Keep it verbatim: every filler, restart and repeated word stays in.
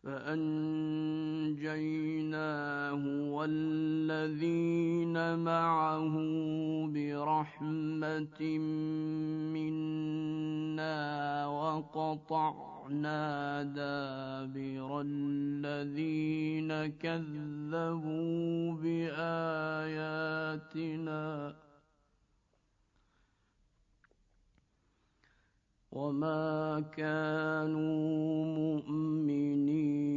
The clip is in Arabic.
فأنجيناه والذين معه برحمة منا وقطعنا دابر الذين كذبوا بآياتنا وما كانوا مؤمنين